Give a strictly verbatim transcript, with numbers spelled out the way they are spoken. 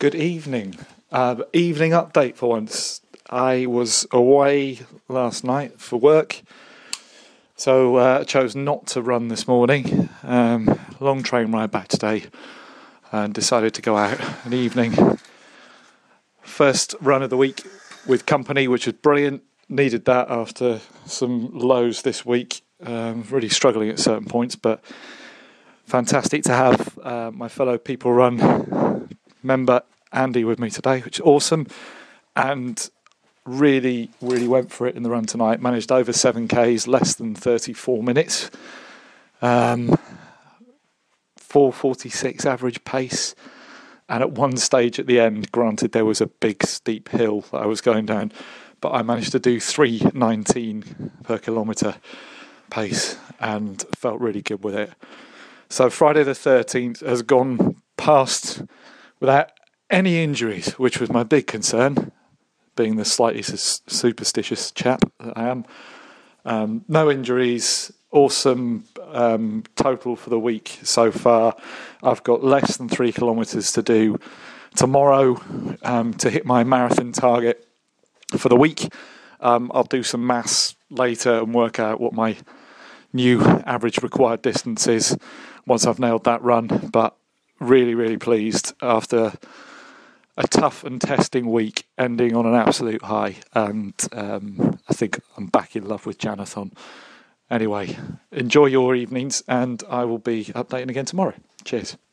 Good evening. Uh, evening update for once. I was away last night for work, so uh, chose not to run this morning. Um, long train ride back today, and decided to go out an evening. First run of the week with company, which was brilliant. Needed that after some lows this week. Um, really struggling at certain points, but fantastic to have uh, my fellow People Run member Andy with me today, which is awesome. And really, really went for it in the run tonight. Managed over seven Ks, less than thirty-four minutes. Um, four forty-six average pace. And at one stage at the end, granted there was a big steep hill that I was going down, but I managed to do three nineteen per kilometre pace and felt really good with it. So Friday the thirteenth has gone past without any injuries, which was my big concern, being the slightly sus- superstitious chap that I am. Um, no injuries, awesome um, total for the week so far. I've got less than three kilometres to do tomorrow um, to hit my marathon target for the week. Um, I'll do some maths later and work out what my new average required distance is once I've nailed that run. But really, really pleased after a tough and testing week, ending on an absolute high, and um, I think I'm back in love with Janathon. Anyway, enjoy your evenings, and I will be updating again tomorrow. Cheers.